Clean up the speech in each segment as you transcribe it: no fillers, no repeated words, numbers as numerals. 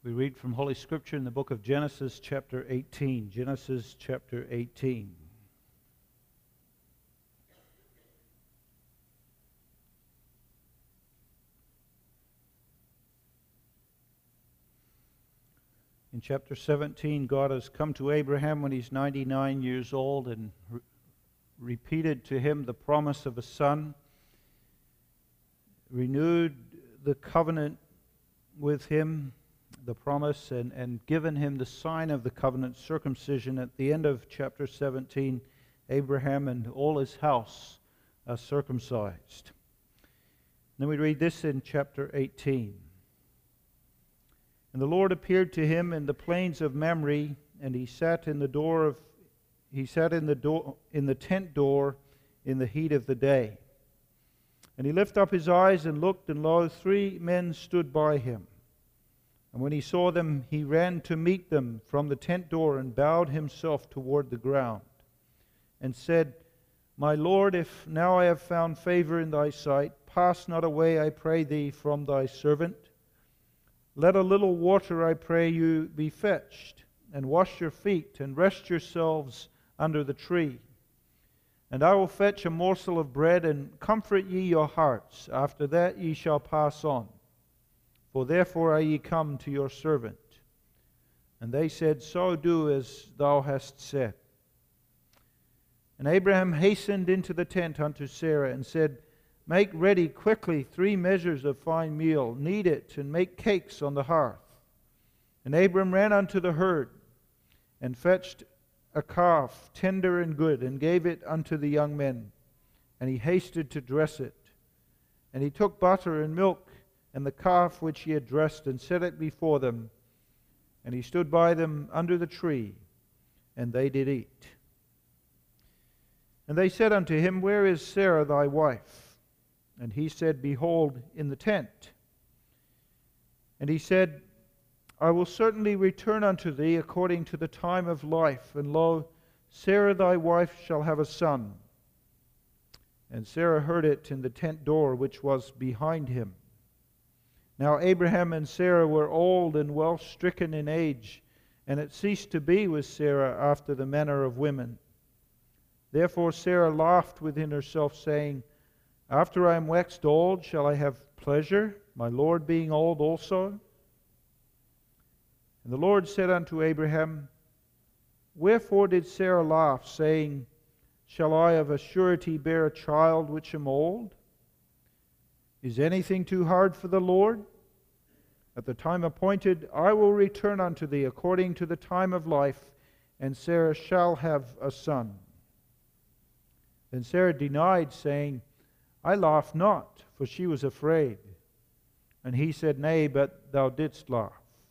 We read from Holy Scripture in the book of Genesis chapter 18. Genesis chapter 18. In chapter 17, God has come to Abraham when he's 99 years old and repeated to him the promise of a son, renewed the covenant with him, the promise, and given him the sign of the covenant, circumcision. At the end of chapter 17, Abraham and all his house are circumcised. Then we read this in chapter 18. And the Lord appeared to him in the plains of Mamre, and he sat in the tent door in the heat of the day. And he lifted up his eyes and looked, and lo, 3 men stood by him. And when he saw them, he ran to meet them from the tent door and bowed himself toward the ground and said, My Lord, if now I have found favor in thy sight, pass not away, I pray thee, from thy servant. Let a little water, I pray you, be fetched, and wash your feet, and rest yourselves under the tree. And I will fetch a morsel of bread, and comfort ye your hearts. After that ye shall pass on. For therefore are ye come to your servant. And they said, So do as thou hast said. And Abraham hastened into the tent unto Sarah, and said, Make ready quickly 3 measures of fine meal, knead it, and make cakes on the hearth. And Abram ran unto the herd, and fetched a calf, tender and good, and gave it unto the young men. And he hasted to dress it. And he took butter and milk, and the calf which he had dressed, and set it before them. And he stood by them under the tree, and they did eat. And they said unto him, Where is Sarah thy wife? And he said, Behold, in the tent. And he said, I will certainly return unto thee according to the time of life, and lo, Sarah thy wife shall have a son. And Sarah heard it in the tent door which was behind him. Now Abraham and Sarah were old and well stricken in age, and it ceased to be with Sarah after the manner of women. Therefore Sarah laughed within herself, saying, After I am waxed old, shall I have pleasure, my Lord being old also? And the Lord said unto Abraham, Wherefore did Sarah laugh, saying, Shall I of a surety bear a child which am old? Is anything too hard for the Lord? At the time appointed I will return unto thee according to the time of life, and Sarah shall have a son. Then Sarah denied, saying, I laugh not, for she was afraid. And he said, Nay, but thou didst laugh.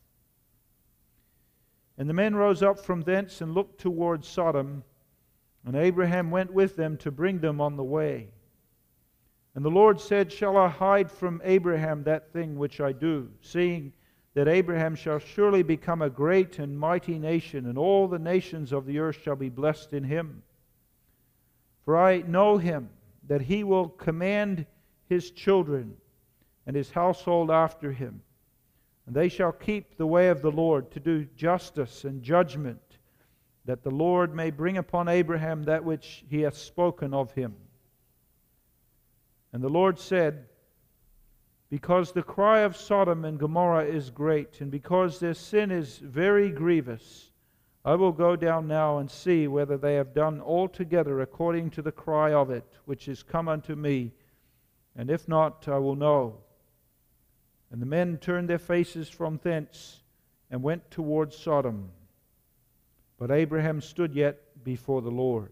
And the men rose up from thence and looked toward Sodom, and Abraham went with them to bring them on the way. And the Lord said, Shall I hide from Abraham that thing which I do, seeing that Abraham shall surely become a great and mighty nation, and all the nations of the earth shall be blessed in him? For I know him, that he will command his children and his household after him, and they shall keep the way of the Lord, to do justice and judgment, that the Lord may bring upon Abraham that which he hath spoken of him. And the Lord said, Because the cry of Sodom and Gomorrah is great, and because their sin is very grievous, I will go down now and see whether they have done altogether according to the cry of it, which is come unto me, and if not, I will know. And the men turned their faces from thence, and went toward Sodom. But Abraham stood yet before the Lord.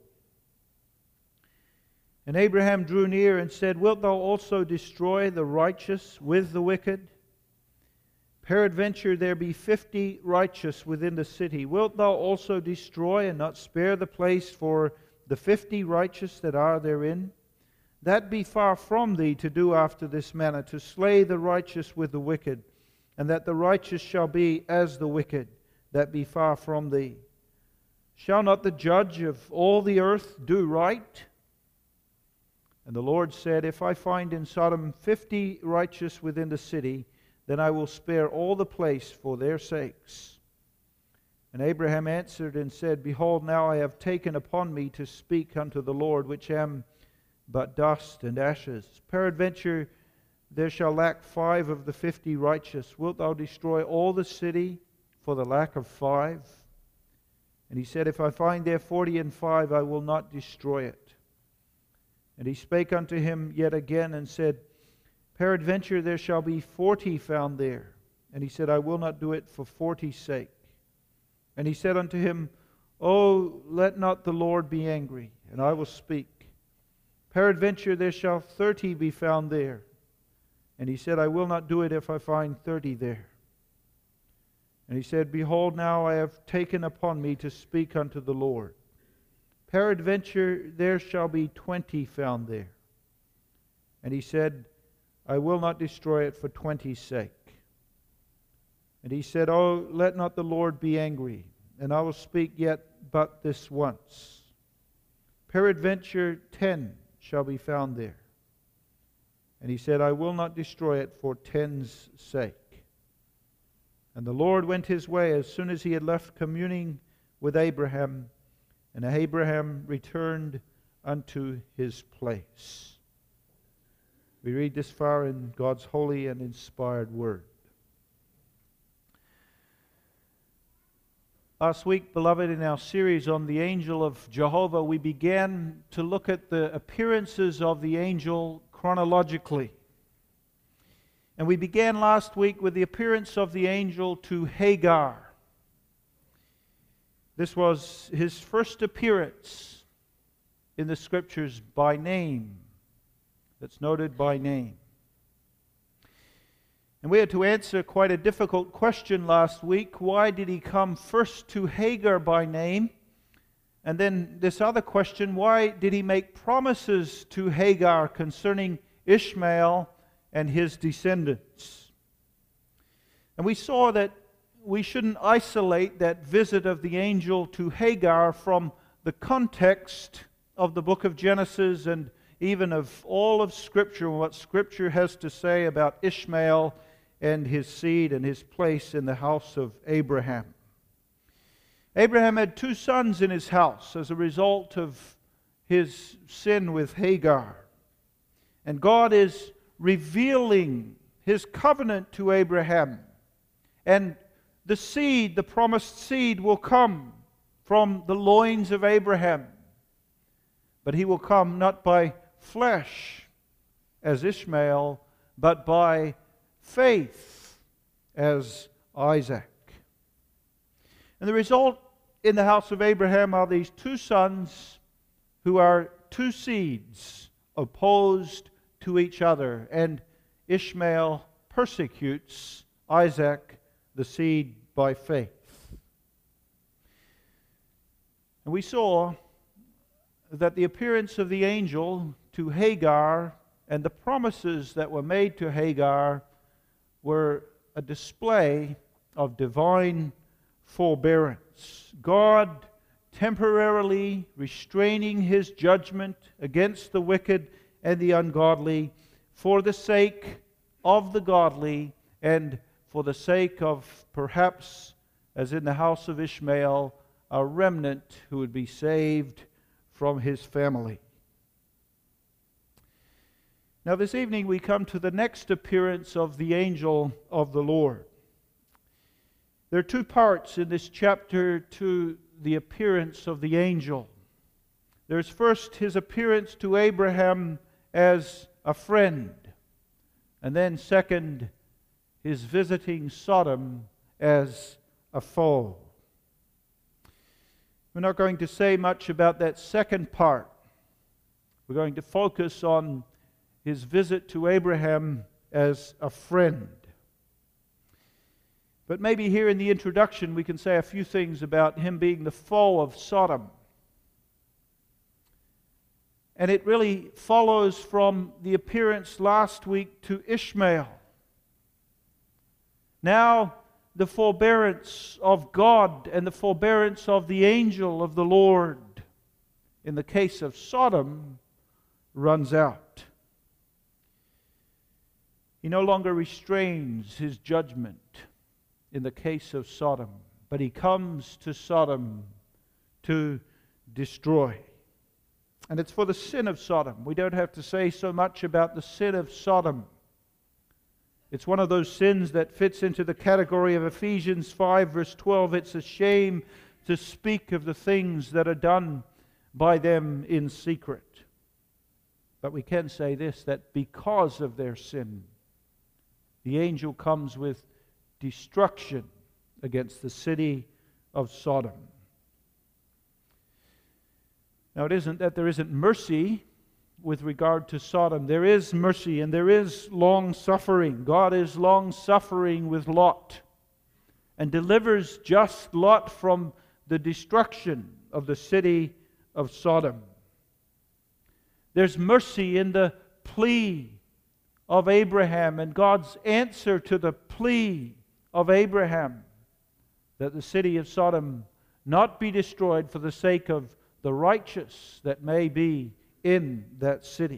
And Abraham drew near and said, Wilt thou also destroy the righteous with the wicked? Peradventure there be 50 righteous within the city. Wilt thou also destroy and not spare the place for the 50 righteous that are therein? That be far from thee to do after this manner, to slay the righteous with the wicked, and that the righteous shall be as the wicked. That be far from thee. Shall not the judge of all the earth do right? And the Lord said, If I find in Sodom 50 righteous within the city, then I will spare all the place for their sakes. And Abraham answered and said, Behold, now I have taken upon me to speak unto the Lord, which am but dust and ashes. Peradventure there shall lack 5 of the 50 righteous. Wilt thou destroy all the city for the lack of 5? And he said, If I find there 40 and 5, I will not destroy it. And he spake unto him yet again and said, Peradventure there shall be 40 found there. And he said, I will not do it for 40's sake. And he said unto him, Oh, let not the Lord be angry, and I will speak. Peradventure there shall 30 be found there. And he said, I will not do it if I find 30 there. And he said, Behold, now I have taken upon me to speak unto the Lord. Peradventure there shall be 20 found there. And he said, I will not destroy it for 20's sake. And he said, Oh, let not the Lord be angry, and I will speak yet but this once. Peradventure 10 shall be found there. And he said, I will not destroy it for 10's sake. And the Lord went his way as soon as he had left communing with Abraham, and Abraham returned unto his place. We read this far in God's holy and inspired word. Last week, beloved, in our series on the angel of Jehovah, we began to look at the appearances of the angel chronologically. And we began last week with the appearance of the angel to Hagar. This was his first appearance in the Scriptures by name. That's noted by name. And we had to answer quite a difficult question last week. Why did he come first to Hagar by name? And then this other question, why did he make promises to Hagar concerning Ishmael and his descendants? And we saw that we shouldn't isolate that visit of the angel to Hagar from the context of the book of Genesis and even of all of Scripture and what Scripture has to say about Ishmael and his seed and his place in the house of Abraham. Abraham had 2 sons in his house as a result of his sin with Hagar. And God is revealing his covenant to Abraham. And the seed, the promised seed, will come from the loins of Abraham. But he will come not by flesh as Ishmael, but by faith as Isaac. And the result in the house of Abraham are these 2 sons who are 2 seeds opposed to each other. And Ishmael persecutes Isaac, the seed by faith. And we saw that the appearance of the angel to Hagar and the promises that were made to Hagar were a display of divine forbearance. God temporarily restraining his judgment against the wicked and the ungodly for the sake of the godly and for the sake of, perhaps, as in the house of Ishmael, a remnant who would be saved from his family. Now this evening we come to the next appearance of the angel of the Lord. There are 2 parts in this chapter to the appearance of the angel. There's first his appearance to Abraham as a friend, and then second, his visiting Sodom as a foe. We're not going to say much about that second part. We're going to focus on his visit to Abraham as a friend. But maybe here in the introduction we can say a few things about him being the foe of Sodom. And it really follows from the appearance last week to Ishmael. Now the forbearance of God and the forbearance of the angel of the Lord in the case of Sodom runs out. He no longer restrains His judgment in the case of Sodom, but He comes to Sodom to destroy. And it's for the sin of Sodom. We don't have to say so much about the sin of Sodom. It's one of those sins that fits into the category of Ephesians 5 verse 12. It's a shame to speak of the things that are done by them in secret. But we can say this, that because of their sin, the angel comes with destruction against the city of Sodom. Now, it isn't that there isn't mercy with regard to Sodom. There is mercy and there is long-suffering. God is long-suffering with Lot and delivers just Lot from the destruction of the city of Sodom. There's mercy in the plea of Abraham and God's answer to the plea of Abraham that the city of Sodom not be destroyed for the sake of the righteous that may be in that city.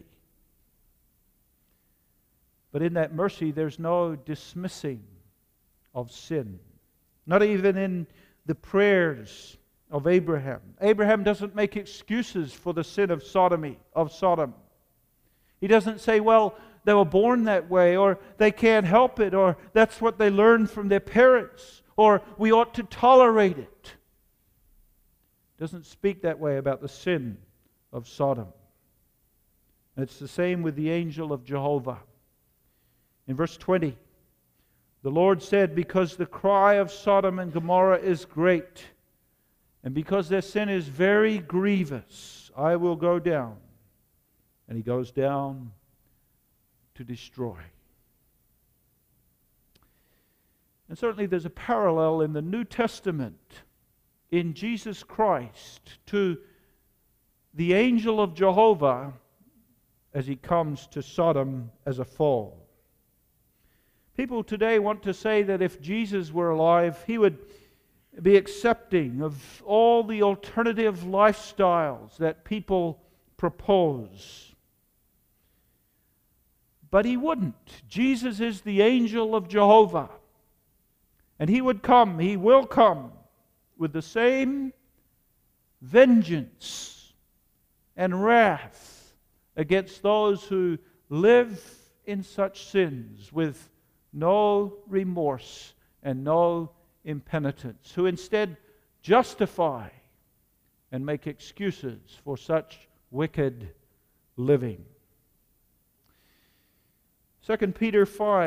But in that mercy, there's no dismissing of sin. Not even in the prayers of Abraham. Abraham doesn't make excuses for the sin of Sodom. He doesn't say, well, they were born that way, or they can't help it, or that's what they learned from their parents, or we ought to tolerate it. Doesn't speak that way about the sin of Sodom. And it's the same with the angel of Jehovah. In verse 20, the Lord said, because the cry of Sodom and Gomorrah is great, and because their sin is very grievous, I will go down. And He goes down to destroy. And certainly there's a parallel in the New Testament in Jesus Christ to the angel of Jehovah as He comes to Sodom as a fall. People today want to say that if Jesus were alive, He would be accepting of all the alternative lifestyles that people propose. But He wouldn't. Jesus is the angel of Jehovah. And He would come, He will come with the same vengeance and wrath against those who live in such sins with no remorse and no impenitence, who instead justify and make excuses for such wicked living. 2 Peter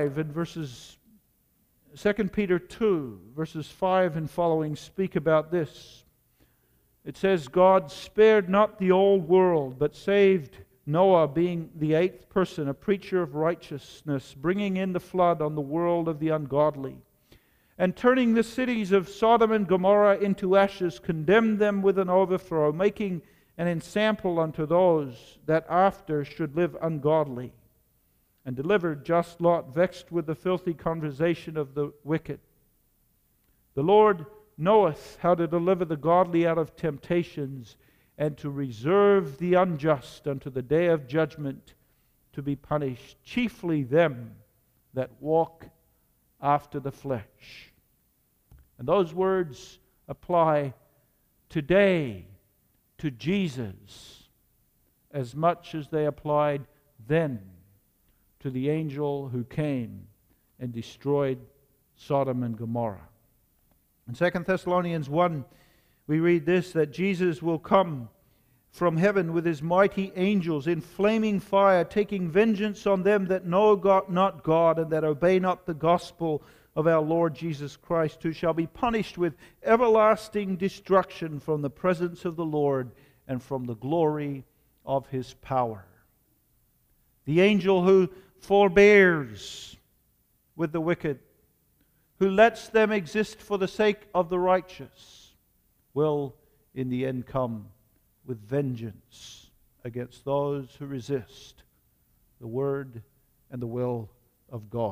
2 verses 5 and following speak about this. It says, God spared not the old world, but saved Noah, being the eighth person, a preacher of righteousness, bringing in the flood on the world of the ungodly, and turning the cities of Sodom and Gomorrah into ashes, condemned them with an overthrow, making an ensample unto those that after should live ungodly, and delivered just Lot, vexed with the filthy conversation of the wicked. The Lord knoweth how to deliver the godly out of temptations, and to reserve the unjust unto the day of judgment, to be punished, chiefly them that walk after the flesh. And those words apply today to Jesus as much as they applied then to the angel who came and destroyed Sodom and Gomorrah. In 2 Thessalonians 1, we read this, that Jesus will come from heaven with His mighty angels in flaming fire, taking vengeance on them that know God, not God, and that obey not the gospel of our Lord Jesus Christ, who shall be punished with everlasting destruction from the presence of the Lord and from the glory of His power. The angel who forbears with the wicked, who lets them exist for the sake of the righteous, will in the end come with vengeance against those who resist the word and the will of God.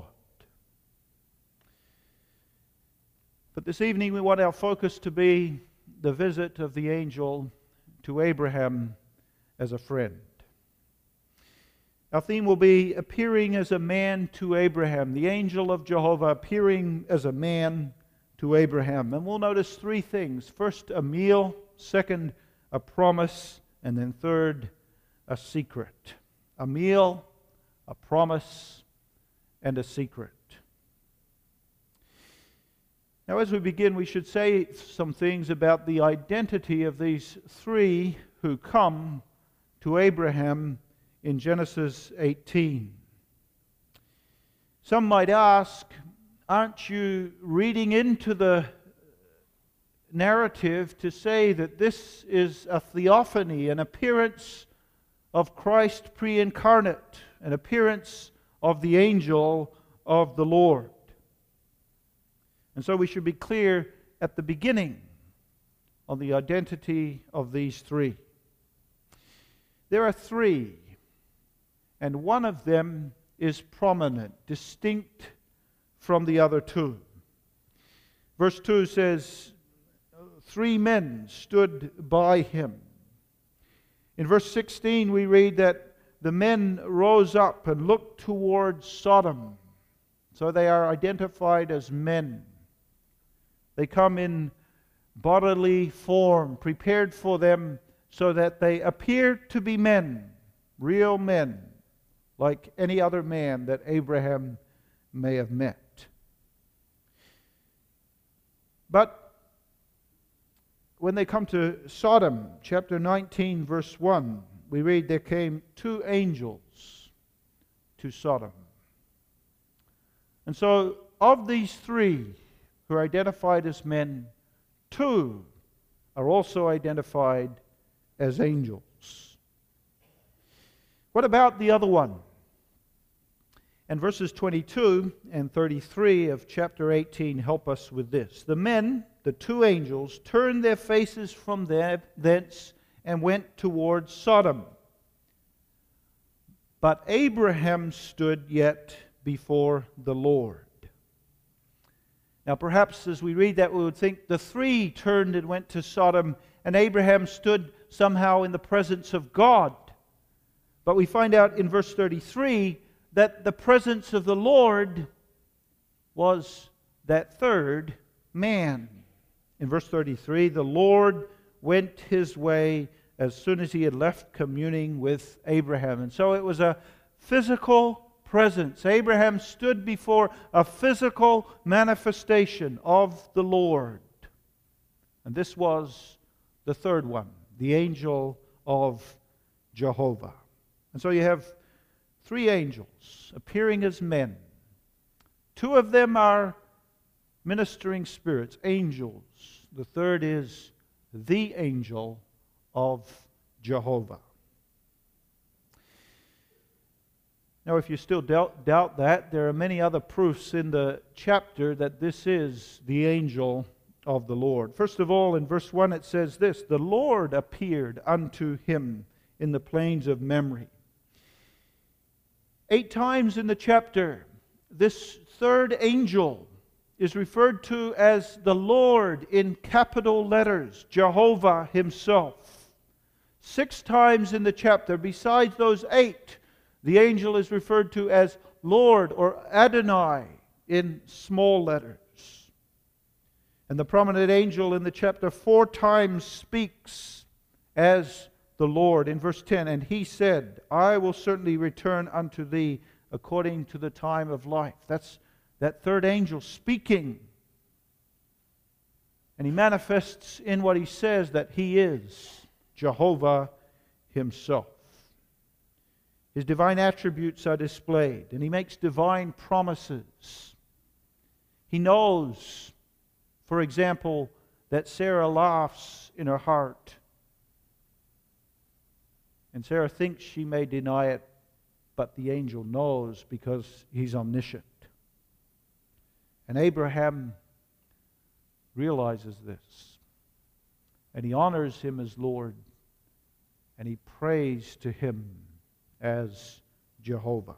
But this evening we want our focus to be the visit of the angel to Abraham as a friend. Our theme will be appearing as a man to Abraham, the angel of Jehovah appearing as a man to Abraham. And we'll notice three things. First, a meal. Second, a promise. And then third, a secret. A meal, a promise, and a secret. Now, as we begin, we should say some things about the identity of these three who come to Abraham in Genesis 18. Some might ask, aren't you reading into the narrative to say that this is a theophany, an appearance of Christ pre-incarnate, an appearance of the angel of the Lord? And so we should be clear at the beginning on the identity of these three. There are three, and one of them is prominent, distinct from the other two. Verse 2 says, 3 men stood by him. In verse 16 we read that the men rose up and looked towards Sodom. So they are identified as men. They come in bodily form, prepared for them so that they appear to be men, real men, like any other man that Abraham may have met. But when they come to Sodom, chapter 19, verse 1, we read there came 2 angels to Sodom. And so of these 3 who are identified as men, 2 are also identified as angels. What about the other one? And verses 22 and 33 of chapter 18 help us with this. The men, the 2 angels, turned their faces from thence and went towards Sodom. But Abraham stood yet before the Lord. Now perhaps as we read that we would think the 3 turned and went to Sodom and Abraham stood somehow in the presence of God. But we find out in verse 33 that the presence of the Lord was that 3rd man. In verse 33, the Lord went his way as soon as he had left communing with Abraham. And so it was a physical presence. Abraham stood before a physical manifestation of the Lord. And this was the 3rd one, the angel of Jehovah. And so you have 3 angels appearing as men. 2 of them are ministering spirits, angels. The 3rd is the angel of Jehovah. Now, if you still doubt that, there are many other proofs in the chapter that this is the angel of the Lord. First of all, in verse 1 it says this, the Lord appeared unto him in the plains of Mamre. 8 times in the chapter, this 3rd angel is referred to as the Lord in capital letters, Jehovah himself. 6 times in the chapter, besides those 8, the angel is referred to as Lord or Adonai in small letters. And the prominent angel in the chapter 4 times speaks as the Lord. In verse 10, and he said, I will certainly return unto thee according to the time of life. That's that 3rd angel speaking. And he manifests in what he says that he is Jehovah himself. His divine attributes are displayed, and he makes divine promises. He knows, for example, that Sarah laughs in her heart. And Sarah thinks she may deny it, but the angel knows because he's omniscient. And Abraham realizes this. And he honors him as Lord. And he prays to him as Jehovah.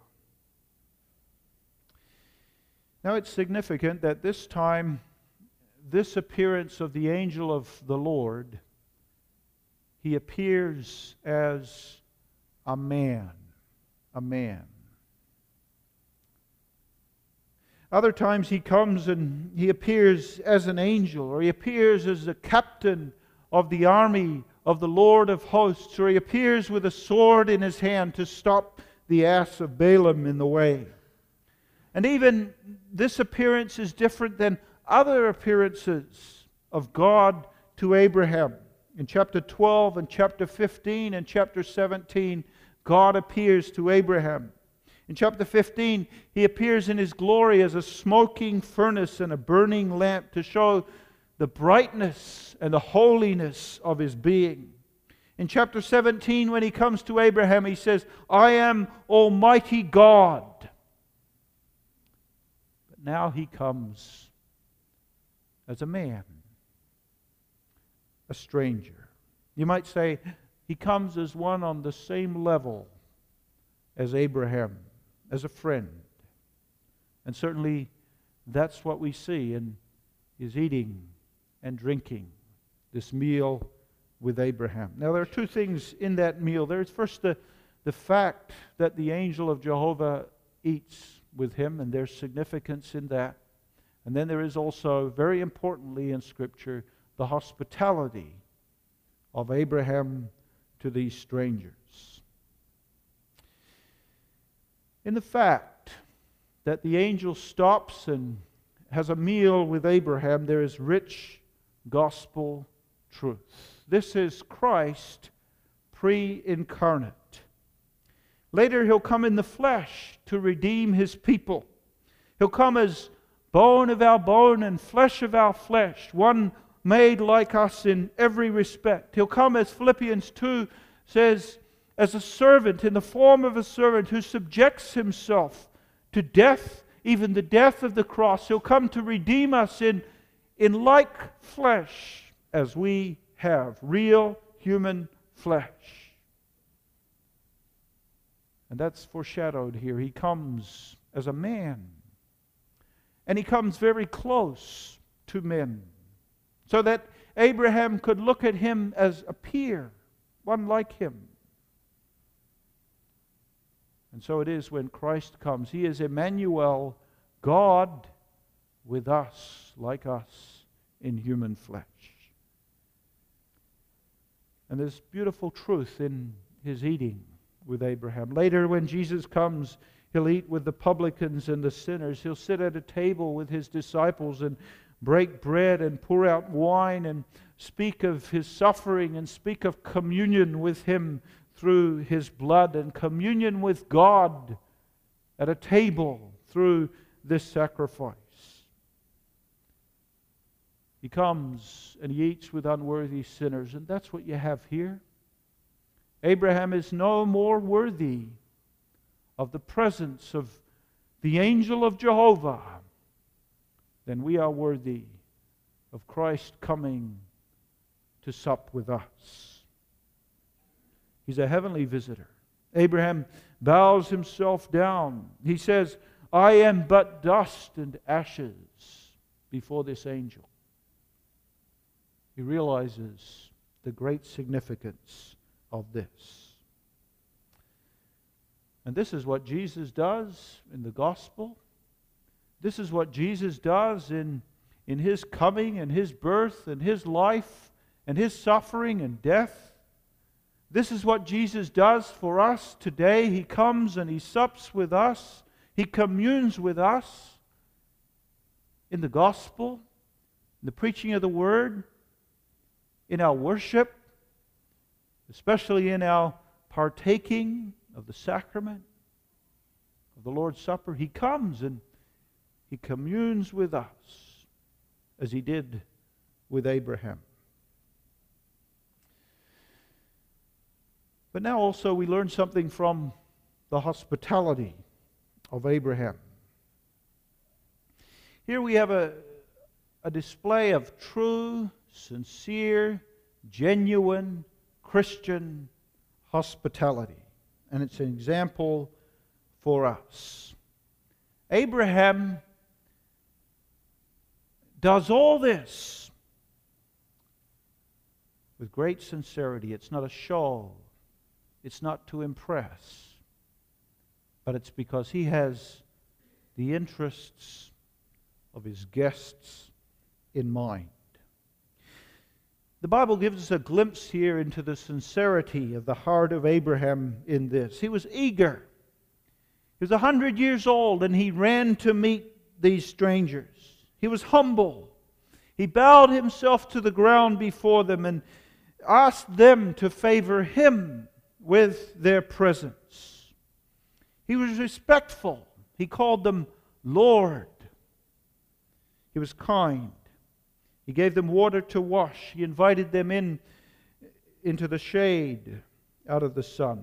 Now it's significant that this time, this appearance of the angel of the Lord, he appears as a man. a man. Other times he comes and he appears as an angel, or he appears as the captain of the army of the Lord of hosts, or he appears with a sword in his hand to stop the ass of Balaam in the way. And even this appearance is different than other appearances of God to Abraham. In chapter 12 and chapter 15 and chapter 17, God appears to Abraham. In chapter 15, He appears in His glory as a smoking furnace and a burning lamp to show the brightness and the holiness of His being. In chapter 17, when He comes to Abraham, He says, "I am Almighty God." But now He comes as a man, a stranger. You might say He comes as one on the same level as Abraham, as a friend. And certainly that's what we see in His eating and drinking this meal with Abraham. Now there are two things in that meal. There's first the fact that the angel of Jehovah eats with him, and there's significance in that. And then there is also, very importantly in Scripture, the hospitality of Abraham to these strangers. In the fact that the angel stops and has a meal with Abraham, there is rich gospel truth. This is Christ pre-incarnate. Later He'll come in the flesh to redeem His people. He'll come as bone of our bone and flesh of our flesh, one made like us in every respect. He'll come, as Philippians 2 says, as a servant, in the form of a servant who subjects himself to death, even the death of the cross. He'll come to redeem us in like flesh as we have, real human flesh. And that's foreshadowed here. He comes as a man. And He comes very close to men, so that Abraham could look at Him as a peer, one like him. And so it is when Christ comes. He is Emmanuel, God with us, like us, in human flesh. And there's beautiful truth in His eating with Abraham. Later, when Jesus comes, He'll eat with the publicans and the sinners. He'll sit at a table with His disciples and break bread and pour out wine and speak of His suffering and speak of communion with Him through His blood and communion with God at a table through this sacrifice. He comes and He eats with unworthy sinners, and that's what you have here. Abraham is no more worthy of the presence of the angel of Jehovah than we are worthy of Christ coming to sup with us. He's a heavenly visitor. Abraham bows himself down. He says, "I am but dust and ashes before this angel." He realizes the great significance of this. And this is what Jesus does in the gospel. This is what Jesus does in His coming and His birth and His life and His suffering and death. This is what Jesus does for us today. He comes and He sups with us. He communes with us in the gospel, in the preaching of the Word, in our worship, especially in our partaking of the sacrament of the Lord's Supper. He comes and He communes with us as He did with Abraham. But now also we learn something from the hospitality of Abraham. Here we have a display of true, sincere, genuine Christian hospitality. And it's an example for us. Abraham does all this with great sincerity. It's not a show. It's not to impress. but it's because he has the interests of his guests in mind. The Bible gives us a glimpse here into the sincerity of the heart of Abraham in this. He was eager. He was 100 years old and he ran to meet these strangers. He was humble. He bowed himself to the ground before them and asked them to favor him with their presence. He was respectful. He called them Lord. He was kind. He gave them water to wash. He invited them into the shade out of the sun.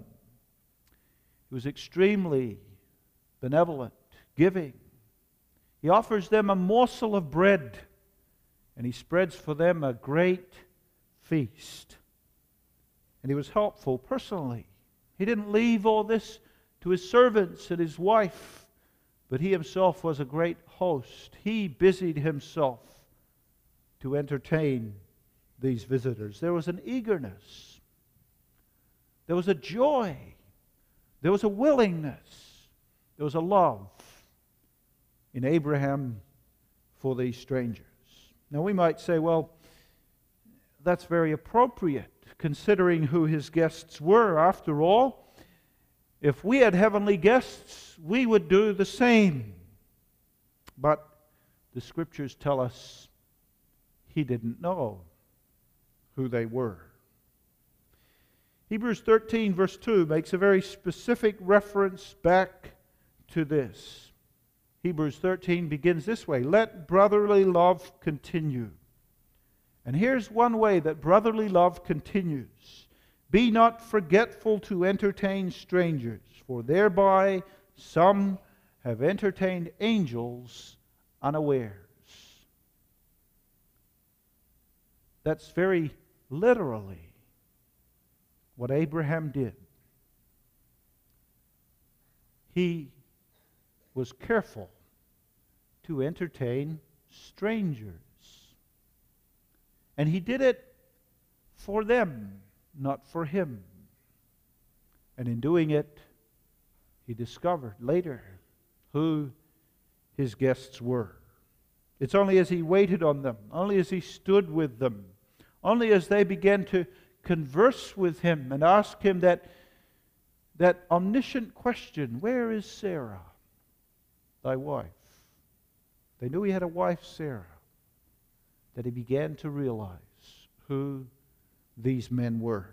He was extremely benevolent, giving. He offers them a morsel of bread, and he spreads for them a great feast. And he was helpful personally. He didn't leave all this to his servants and his wife, but he himself was a great host. He busied himself to entertain these visitors. There was an eagerness. There was a joy. There was a willingness. There was a love in Abraham for these strangers. Now we might say, well, that's very appropriate, considering who his guests were. After all, if we had heavenly guests, we would do the same. But the Scriptures tell us he didn't know who they were. Hebrews 13 verse 2 makes a very specific reference back to this. Hebrews 13 begins this way: let brotherly love continue. And here's one way that brotherly love continues. Be not forgetful to entertain strangers, for thereby some have entertained angels unawares. That's very literally what Abraham did. He was careful to entertain strangers. And he did it for them, not for him. And in doing it, he discovered later who his guests were. It's only as he waited on them, only as he stood with them, only as they began to converse with him and ask him that omniscient question, where is Sarah, thy wife? They knew he had a wife, Sarah, that he began to realize who these men were.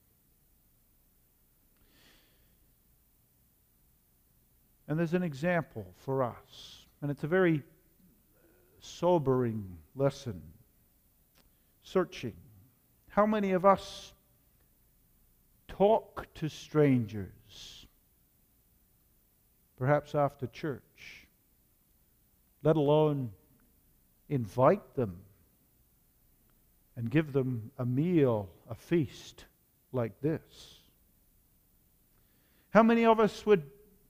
And there's an example for us, and it's a very sobering lesson. Searching. How many of us talk to strangers, perhaps after church, let alone invite them and give them a meal, a feast like this? How many of us would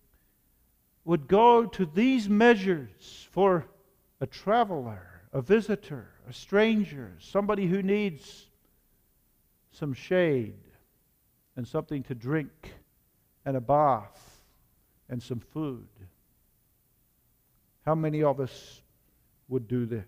go to these measures for a traveler, a visitor, a stranger, somebody who needs some shade and something to drink and a bath and some food? How many of us would do this?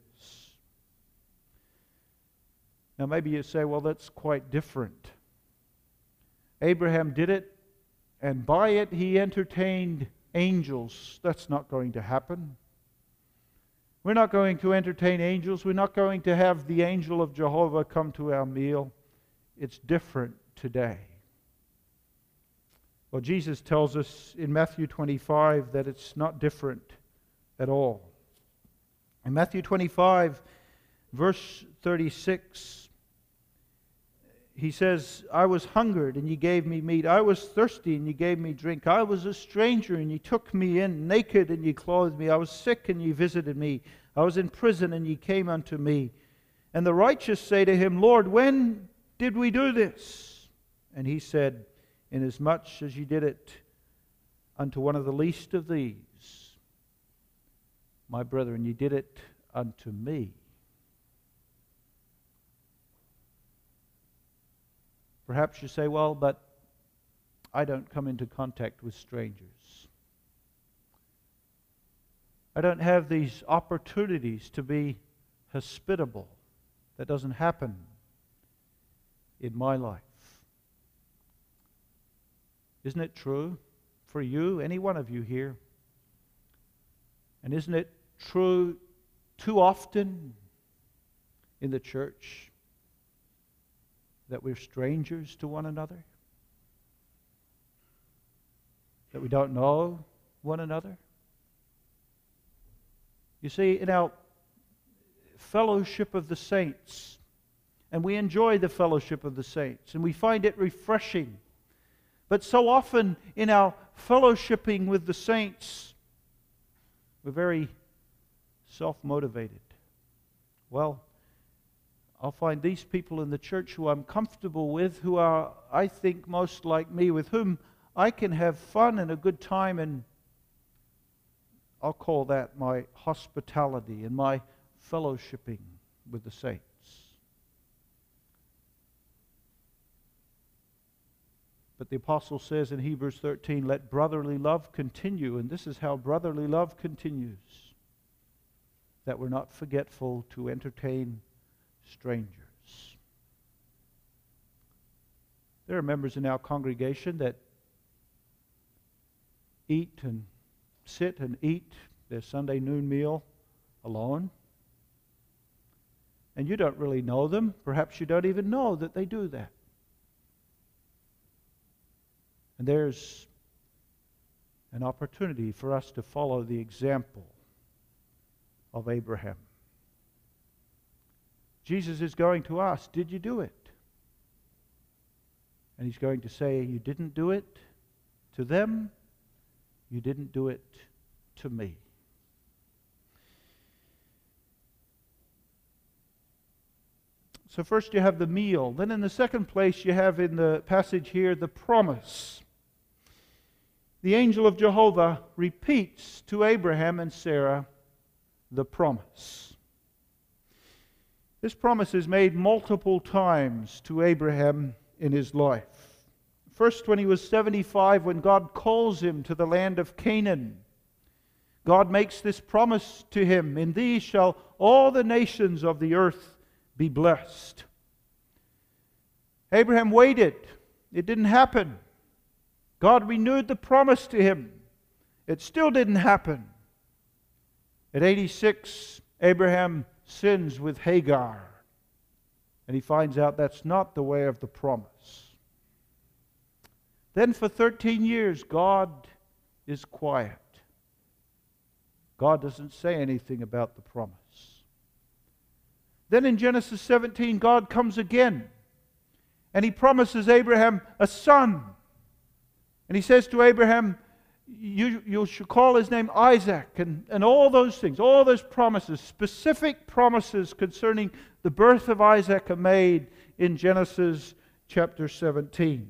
Now maybe you say, well, that's quite different. Abraham did it, and by it he entertained angels. That's not going to happen. We're not going to entertain angels. We're not going to have the angel of Jehovah come to our meal. It's different today. Well, Jesus tells us in Matthew 25 that it's not different at all. In Matthew 25, verse 36, he says, I was hungered and you gave me meat. I was thirsty and you gave me drink. I was a stranger and you took me in. Naked and you clothed me. I was sick and you visited me. I was in prison and you came unto me. And the righteous say to him, Lord, when did we do this? And he said, inasmuch as you did it unto one of the least of these, my brethren, you did it unto me. Perhaps you say, well, but I don't come into contact with strangers. I don't have these opportunities to be hospitable. That doesn't happen in my life. Isn't it true for you, any one of you here? And isn't it true too often in the church that we're strangers to one another? That we don't know one another? You see, in our fellowship of the saints, and we enjoy the fellowship of the saints, and we find it refreshing. But so often in our fellowshipping with the saints, we're very self-motivated. Well, I'll find these people in the church who I'm comfortable with, who are, I think, most like me, with whom I can have fun and a good time, and I'll call that my hospitality and my fellowshipping with the saints. But the apostle says in Hebrews 13, let brotherly love continue. And this is how brotherly love continues. That we're not forgetful to entertain strangers. There are members in our congregation that eat and sit and eat their Sunday noon meal alone. And you don't really know them. Perhaps you don't even know that they do that. And there's an opportunity for us to follow the example of Abraham. Jesus is going to ask, did you do it? And he's going to say, you didn't do it to them, you didn't do it to me. So first you have the meal. Then in the second place you have in the passage here the promise. The angel of Jehovah repeats to Abraham and Sarah the promise. This promise is made multiple times to Abraham in his life. First, when he was 75, when God calls him to the land of Canaan, God makes this promise to him, in thee shall all the nations of the earth be blessed. Abraham waited. It didn't happen. God renewed the promise to him. It still didn't happen. At 86, Abraham sins with Hagar. And he finds out that's not the way of the promise. Then for 13 years, God is quiet. God doesn't say anything about the promise. Then in Genesis 17, God comes again. And he promises Abraham a son. And he says to Abraham, you should call his name Isaac, and all those things, all those promises, specific promises concerning the birth of Isaac are made in Genesis chapter 17.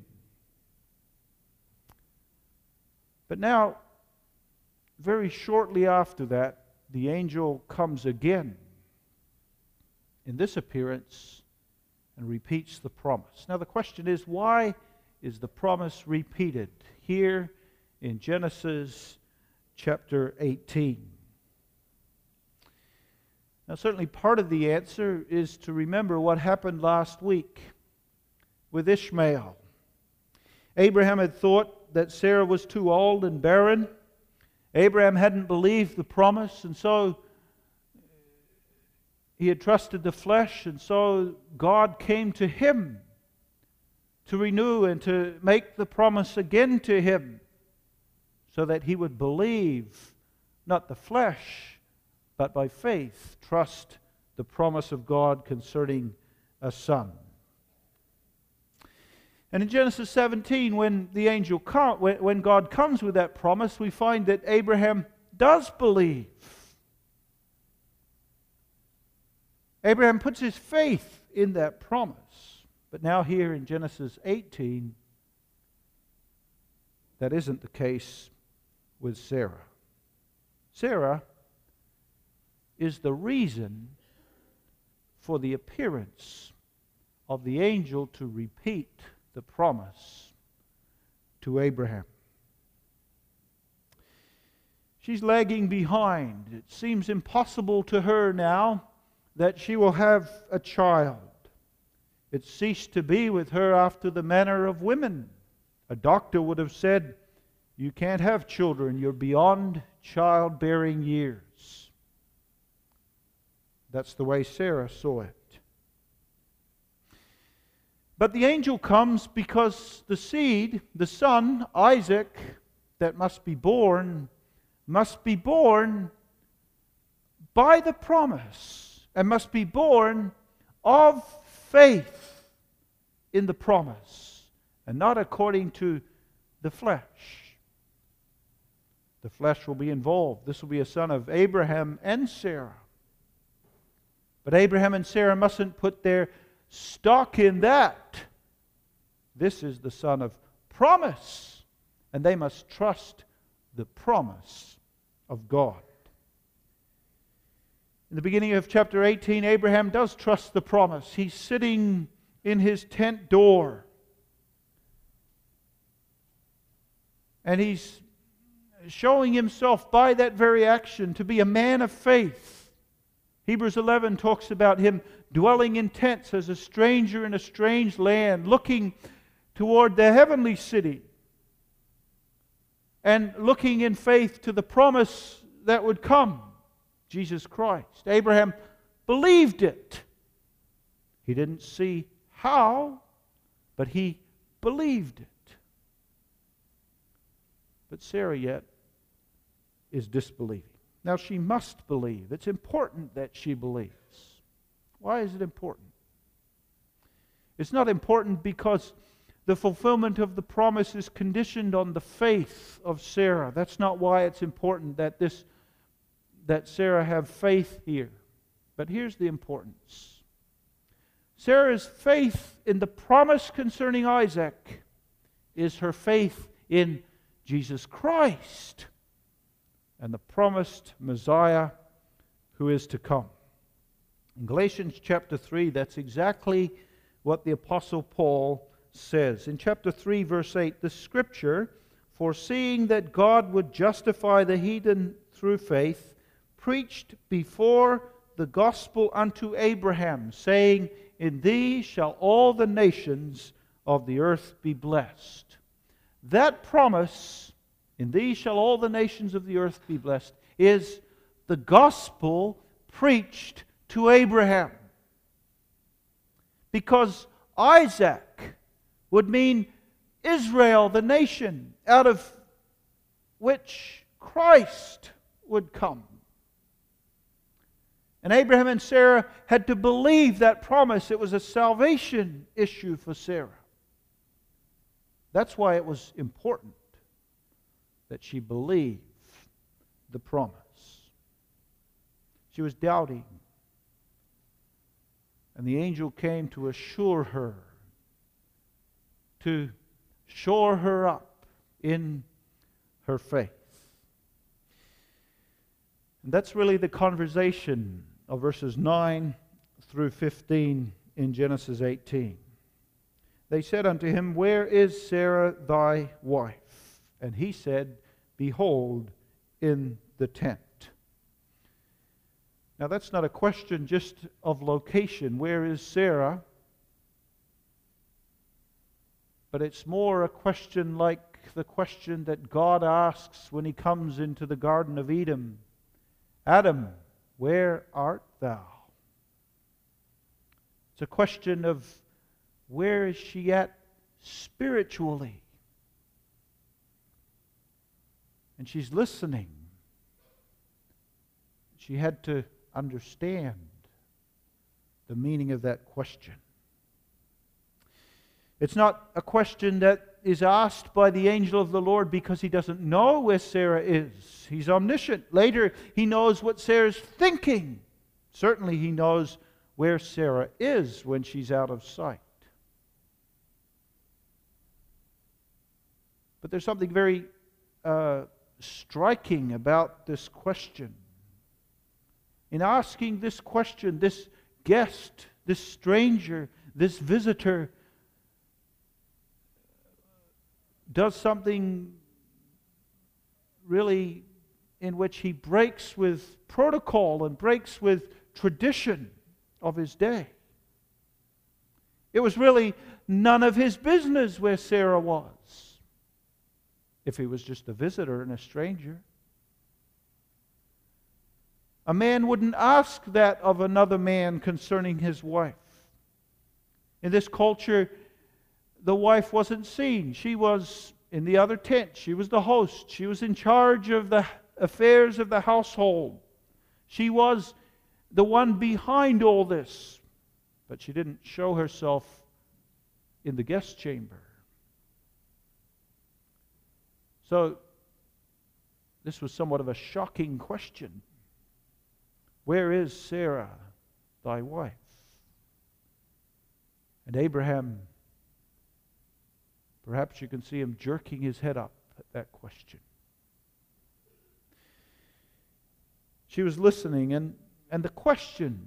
But now, very shortly after that, the angel comes again in this appearance and repeats the promise. Now the question is, why is the promise repeated here in Genesis chapter 18? Now certainly part of the answer is to remember what happened last week with Ishmael. Abraham had thought that Sarah was too old and barren. Abraham hadn't believed the promise, and so he had trusted the flesh, and so God came to him to renew and to make the promise again to him, so that he would believe, not the flesh, but by faith, trust the promise of God concerning a son. And in Genesis 17, when God comes with that promise, we find that Abraham does believe. Abraham puts his faith in that promise. But now here in Genesis 18, that isn't the case with Sarah. Sarah is the reason for the appearance of the angel to repeat the promise to Abraham. she's lagging behind. It seems impossible to her now that she will have a child. It ceased to be with her after the manner of women. A doctor would have said, "You can't have children. You're beyond childbearing years." That's the way Sarah saw it. But the angel comes because the seed, the son, Isaac, that must be born by the promise and must be born of faith in the promise and not according to the flesh. The flesh will be involved. This will be a son of Abraham and Sarah. But Abraham and Sarah mustn't put their stock in that. This is the son of promise, and they must trust the promise of God. In the beginning of chapter 18, Abraham does trust the promise. He's sitting in his tent door, and he's showing himself by that very action to be a man of faith. Hebrews 11 talks about him dwelling in tents as a stranger in a strange land, looking toward the heavenly city and looking in faith to the promise that would come, Jesus Christ. Abraham believed it. He didn't see how, but he believed it. But Sarah yet is disbelieving. Now she must believe. It's important that she believes. Why is it important? It's not important because the fulfillment of the promise is conditioned on the faith of Sarah. That's not why it's important that Sarah have faith here. But here's the importance. Sarah's faith in the promise concerning Isaac is her faith in Jesus Christ and the promised Messiah who is to come. In Galatians chapter 3, that's exactly what the Apostle Paul says. In chapter 3, verse 8, the Scripture, foreseeing that God would justify the heathen through faith, preached before the gospel unto Abraham, saying, "In thee shall all the nations of the earth be blessed." That promise, "In thee shall all the nations of the earth be blessed," is the gospel preached to Abraham. Because Isaac would mean Israel, the nation, out of which Christ would come. And Abraham and Sarah had to believe that promise. It was a salvation issue for Sarah. That's why it was important that she believe the promise. She was doubting. And the angel came to assure her, to shore her up in her faith. And that's really the conversation of verses 9 through 15 in Genesis 18. They said unto him, "Where is Sarah thy wife?" And he said, "Behold, in the tent." Now that's not a question just of location. Where is Sarah? But it's more a question like the question that God asks when He comes into the Garden of Eden. "Adam, where art thou?" It's a question of where is she at spiritually? And she's listening. She had to understand the meaning of that question. It's not a question that is asked by the angel of the Lord because he doesn't know where Sarah is. He's omniscient. Later, he knows what Sarah's thinking. Certainly, he knows where Sarah is when she's out of sight. But there's something very striking about this question. In asking this question, this guest, this stranger, this visitor does something really in which he breaks with protocol and breaks with tradition of his day. It was really none of his business where Sarah was, if he was just a visitor and a stranger. A man wouldn't ask that of another man concerning his wife. In this culture, the wife wasn't seen. She was in the other tent. She was the host. She was in charge of the affairs of the household. She was the one behind all this. But she didn't show herself in the guest chamber. So, this was somewhat of a shocking question. Where is Sarah, thy wife? And Abraham, perhaps you can see him jerking his head up at that question. She was listening, and the question,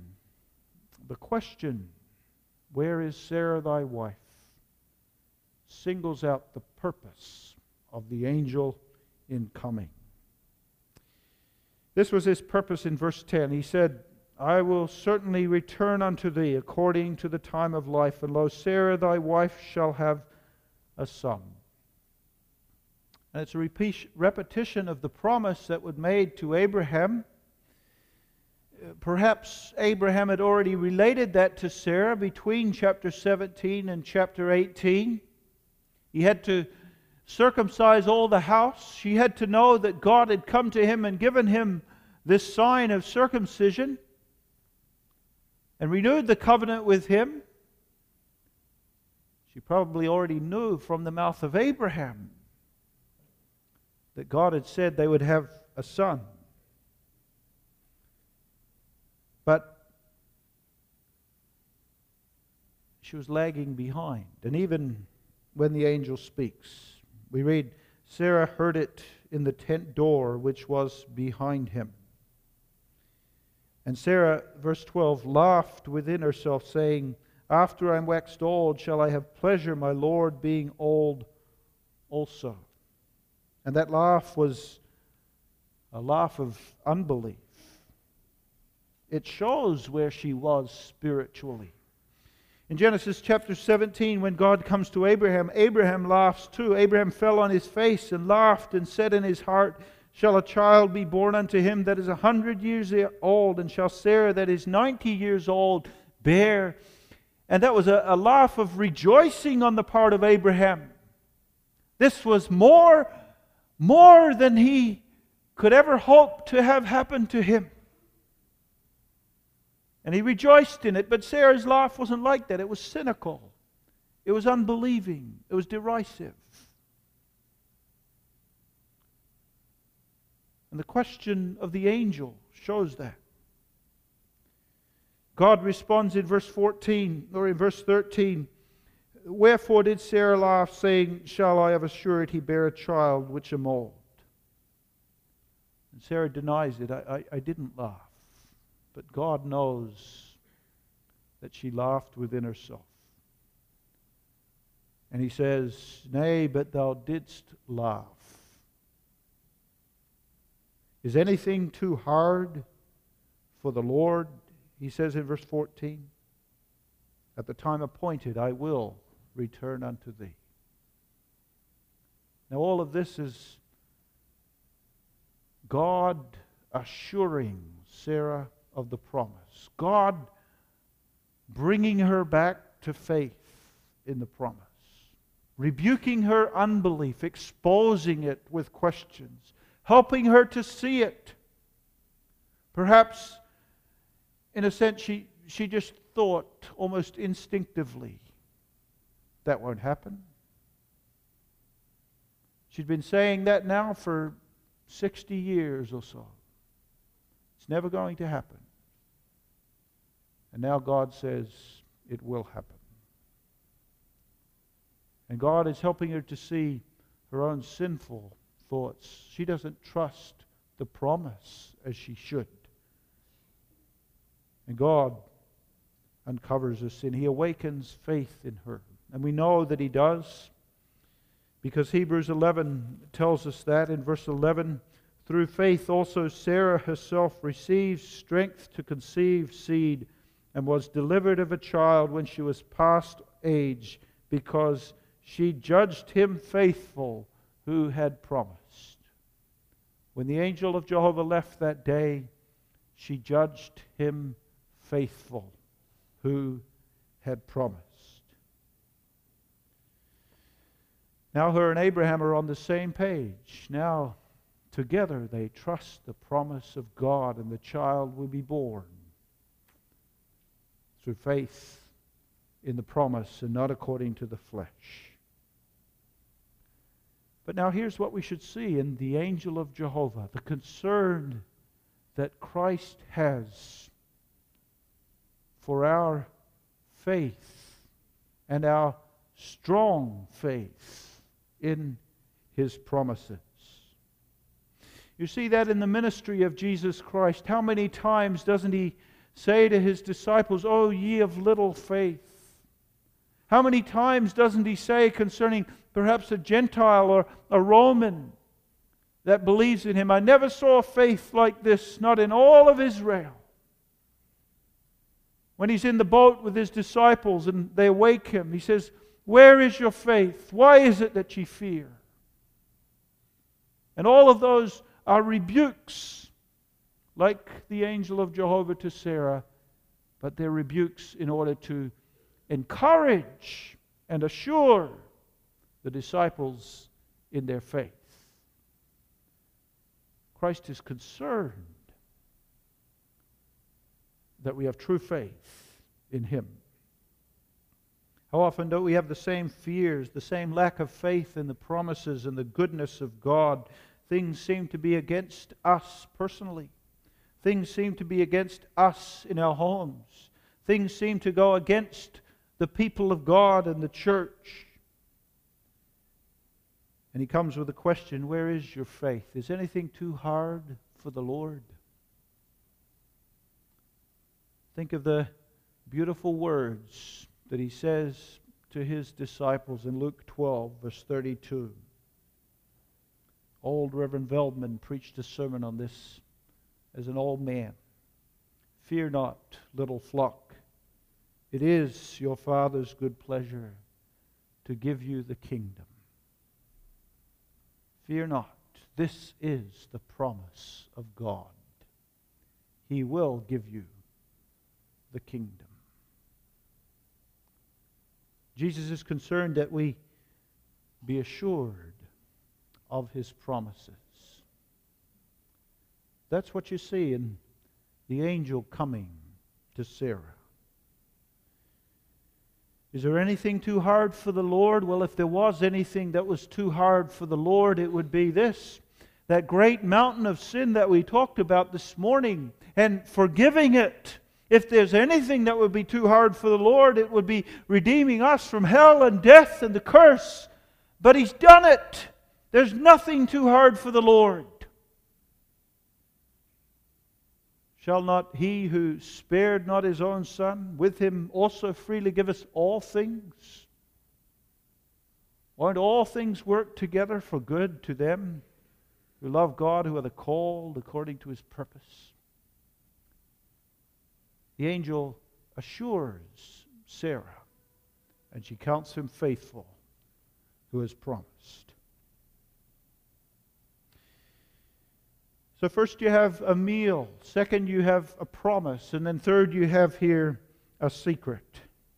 where is Sarah thy wife, singles out the purpose of the angel in coming. This was his purpose in verse 10. He said, I will certainly return unto thee according to the time of life, and lo, Sarah thy wife shall have a son. And it's a repetition of the promise that was made to Abraham. Perhaps Abraham had already related that to Sarah between chapter 17 and chapter 18. He had to circumcise all the house. She had to know that God had come to him and given him this sign of circumcision and renewed the covenant with him. She probably already knew from the mouth of Abraham that God had said they would have a son. But she was lagging behind. And even when the angel speaks, we read, Sarah heard it in the tent door which was behind him. And Sarah, verse 12, laughed within herself, saying, After I am waxed old, shall I have pleasure, my Lord, being old also. And that laugh was a laugh of unbelief. It shows where she was spiritually. In Genesis chapter 17, when God comes to Abraham, Abraham laughs too. Abraham fell on his face and laughed and said in his heart, Shall a child be born unto him that is 100 years old, and shall Sarah that is 90 years old bear? And that was a laugh of rejoicing on the part of Abraham. This was more than he could ever hope to have happened to him. And he rejoiced in it, but Sarah's laugh wasn't like that. It was cynical. It was unbelieving. It was derisive. And the question of the angel shows that. God responds in verse 14, or in verse 13, Wherefore did Sarah laugh, saying, Shall I of a surety bear a child which am old? And Sarah denies it. I didn't laugh. But God knows that she laughed within herself. And he says, Nay, but thou didst laugh. Is anything too hard for the Lord? He says in verse 14, At the time appointed I will return unto thee. Now all of this is God assuring Sarah of the promise. God bringing her back to faith in the promise. Rebuking her unbelief, exposing it with questions, helping her to see it. Perhaps, in a sense, she just thought almost instinctively, that won't happen. She'd been saying that now for 60 years or so. It's never going to happen. And now God says it will happen. And God is helping her to see her own sinful thoughts. She doesn't trust the promise as she should. And God uncovers her sin. He awakens faith in her. And we know that He does, because Hebrews 11 tells us that in verse 11, Through faith also Sarah herself received strength to conceive seed and was delivered of a child when she was past age, because she judged him faithful who had promised. When the angel of Jehovah left that day, she judged him faithful who had promised. Now her and Abraham are on the same page. Now together they trust the promise of God, and the child will be born through faith in the promise and not according to the flesh. But now here's what we should see in the angel of Jehovah, the concern that Christ has for our faith and our strong faith in His promises. You see that in the ministry of Jesus Christ. How many times doesn't He say to His disciples, "O ye of little faith"? How many times doesn't He say concerning perhaps a Gentile or a Roman that believes in Him, "I never saw faith like this, not in all of Israel"? When He's in the boat with His disciples and they wake Him, He says, "Where is your faith? Why is it that ye fear?" And all of those are rebukes, like the angel of Jehovah to Sarah, but they're rebukes in order to encourage and assure the disciples in their faith. Christ is concerned that we have true faith in Him. How often don't we have the same fears, the same lack of faith in the promises and the goodness of God? Things seem to be against us personally. Things seem to be against us in our homes. Things seem to go against the people of God and the church. And He comes with a question, where is your faith? Is anything too hard for the Lord? Think of the beautiful words that He says to His disciples in Luke 12, verse 32. Old Reverend Veldman preached a sermon on this as an old man. "Fear not, little flock. It is your Father's good pleasure to give you the kingdom." Fear not. This is the promise of God. He will give you the kingdom. Jesus is concerned that we be assured of His promises. That's what you see in the angel coming to Sarah. Is there anything too hard for the Lord? Well, if there was anything that was too hard for the Lord, it would be this: that great mountain of sin that we talked about this morning, and forgiving it. If there's anything that would be too hard for the Lord, it would be redeeming us from hell and death and the curse. But He's done it. There's nothing too hard for the Lord. Shall not He who spared not His own Son with Him also freely give us all things? Won't all things work together for good to them who love God, who are the called according to His purpose? The angel assures Sarah, and she counts him faithful who has promised. So first you have a meal, second you have a promise, and then third you have here a secret.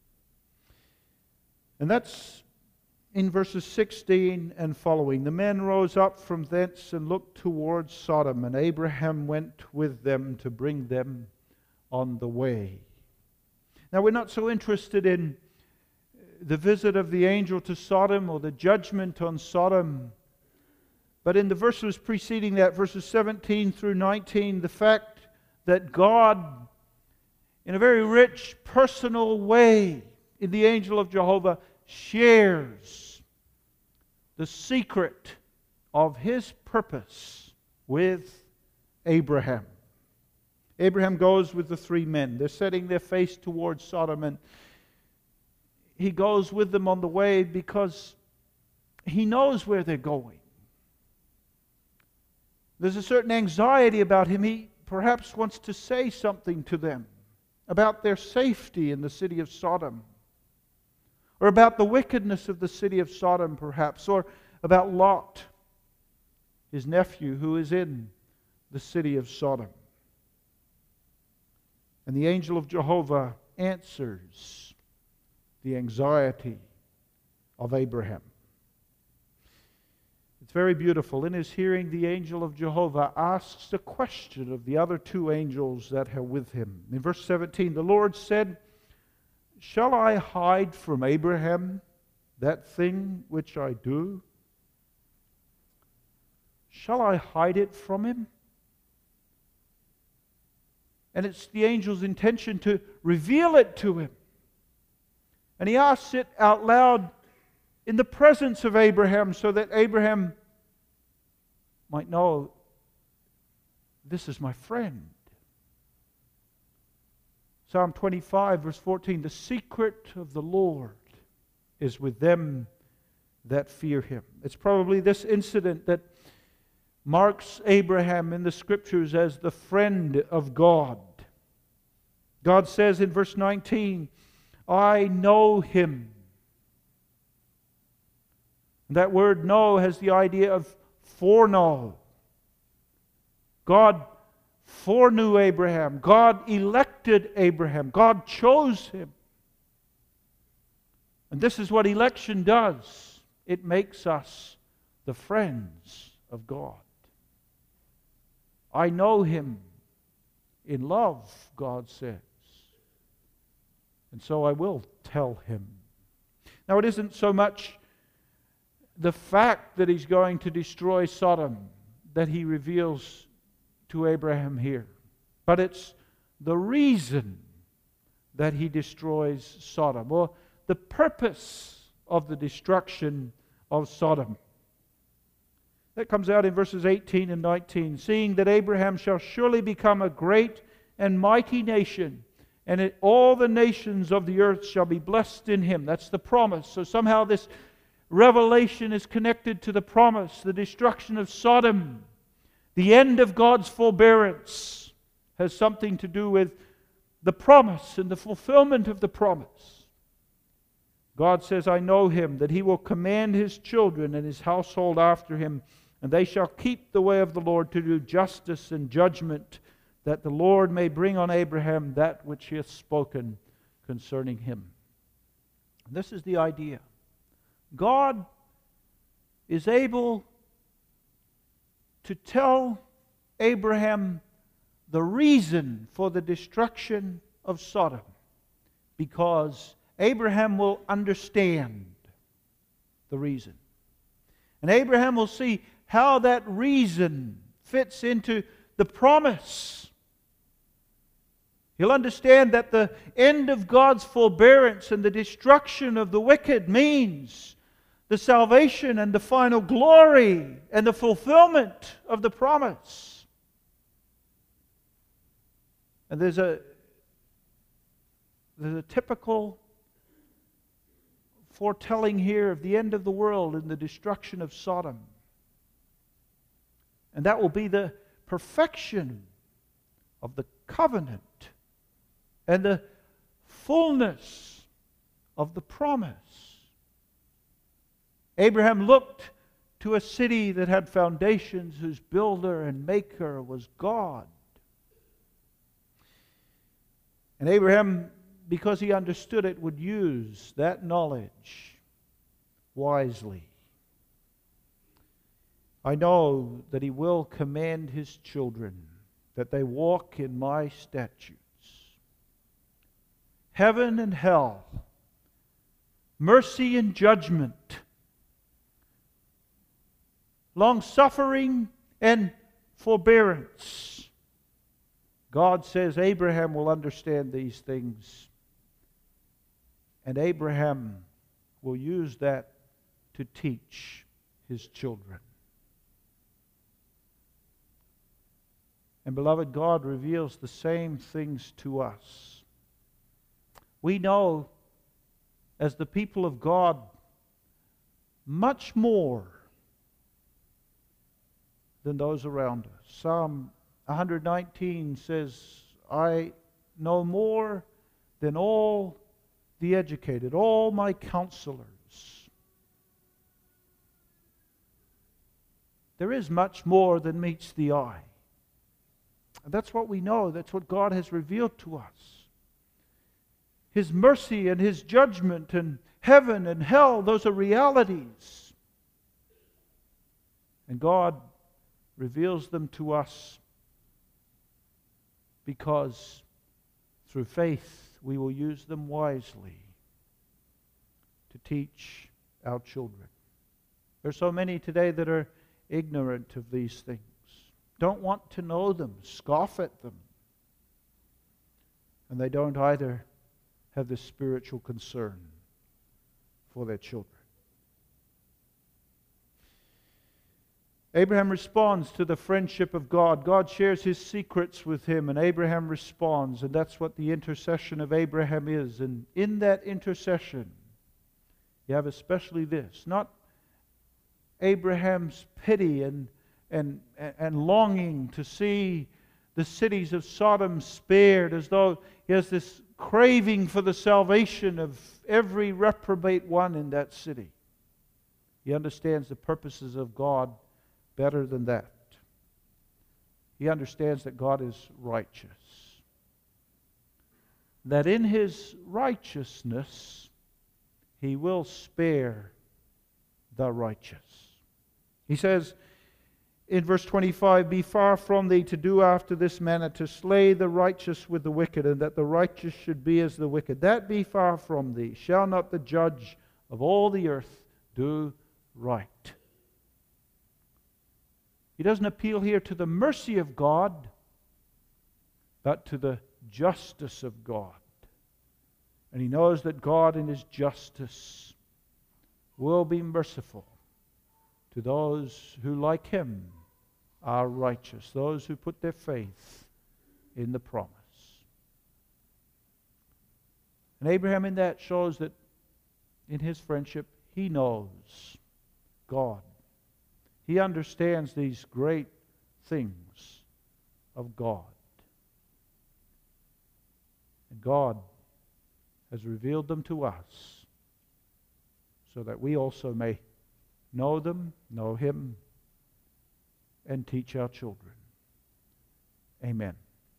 And that's in verses 16 and following. "The men rose up from thence and looked towards Sodom, and Abraham went with them to bring them on the way." Now we're not so interested in the visit of the angel to Sodom or the judgment on Sodom, but in the verses preceding that, verses 17 through 19, the fact that God, in a very rich, personal way, in the angel of Jehovah, shares the secret of His purpose with Abraham. Abraham goes with the three men. They're setting their face towards Sodom, and he goes with them on the way because he knows where they're going. There's a certain anxiety about him. He perhaps wants to say something to them about their safety in the city of Sodom, or about the wickedness of the city of Sodom, perhaps, or about Lot, his nephew, who is in the city of Sodom. And the angel of Jehovah answers the anxiety of Abraham. It's very beautiful. In his hearing, the angel of Jehovah asks a question of the other two angels that are with him. In verse 17, the Lord said, "Shall I hide from Abraham that thing which I do? Shall I hide it from him?" And it's the angel's intention to reveal it to him. And he asks it out loud in the presence of Abraham, so that Abraham might know, this is my friend. Psalm 25, verse 14, the secret of the Lord is with them that fear him. It's probably this incident that marks Abraham in the Scriptures as the friend of God. God says in verse 19, I know him. That word know has the idea of foreknow. God foreknew Abraham. God elected Abraham. God chose him. And this is what election does. It makes us the friends of God. I know him in love, God says. And so I will tell him. Now it isn't so much the fact that he's going to destroy Sodom that he reveals to Abraham here, but it's the reason that he destroys Sodom, or the purpose of the destruction of Sodom. That comes out in verses 18 and 19. Seeing that Abraham shall surely become a great and mighty nation, and all the nations of the earth shall be blessed in him. That's the promise. So somehow this revelation is connected to the promise, the destruction of Sodom. The end of God's forbearance has something to do with the promise and the fulfillment of the promise. God says, I know him, that he will command his children and his household after him, and they shall keep the way of the Lord to do justice and judgment, that the Lord may bring on Abraham that which he hath spoken concerning him. This is the idea. God is able to tell Abraham the reason for the destruction of Sodom, because Abraham will understand the reason. And Abraham will see how that reason fits into the promise. He'll understand that the end of God's forbearance and the destruction of the wicked means the salvation and the final glory and the fulfillment of the promise. And there's a typical foretelling here of the end of the world and the destruction of Sodom. And that will be the perfection of the covenant and the fullness of the promise. Abraham looked to a city that had foundations, whose builder and maker was God. And Abraham, because he understood it, would use that knowledge wisely. I know that he will command his children that they walk in my statutes. Heaven and hell, mercy and judgment, long-suffering and forbearance. God says Abraham will understand these things, and Abraham will use that to teach his children. And beloved, God reveals the same things to us. We know, as the people of God, much more than those around us. Psalm 119 says, I know more than all the educated, all my counselors. There is much more than meets the eye. And that's what we know. That's what God has revealed to us. His mercy and His judgment and heaven and hell, those are realities. And God reveals them to us because through faith we will use them wisely to teach our children. There are so many today that are ignorant of these things, don't want to know them, scoff at them. And they don't either have the spiritual concern for their children. Abraham responds to the friendship of God. God shares His secrets with him, and Abraham responds, and that's what the intercession of Abraham is. And in that intercession, you have especially this, not Abraham's pity and longing to see the cities of Sodom spared, as though he has this craving for the salvation of every reprobate one in that city. He understands the purposes of God better than that. He understands that God is righteous. That in His righteousness, He will spare the righteous. He says in verse 25, Be far from thee to do after this manner, to slay the righteous with the wicked, and that the righteous should be as the wicked. That be far from thee. Shall not the judge of all the earth do right? He doesn't appeal here to the mercy of God, but to the justice of God. And he knows that God in His justice will be merciful to those who, like him, are righteous, those who put their faith in the promise. And Abraham in that shows that in his friendship, he knows God. He understands these great things of God. And God has revealed them to us so that we also may know them, know Him, and teach our children. Amen.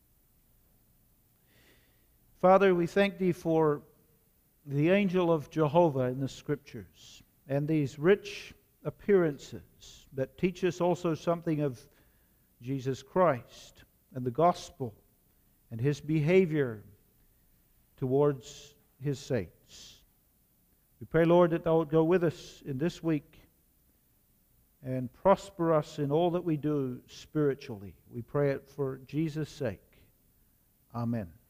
Father, we thank Thee for the angel of Jehovah in the Scriptures and these rich appearances that teach us also something of Jesus Christ and the gospel and His behavior towards His saints. We pray, Lord, that Thou would go with us in this week and prosper us in all that we do spiritually. We pray it for Jesus' sake. Amen.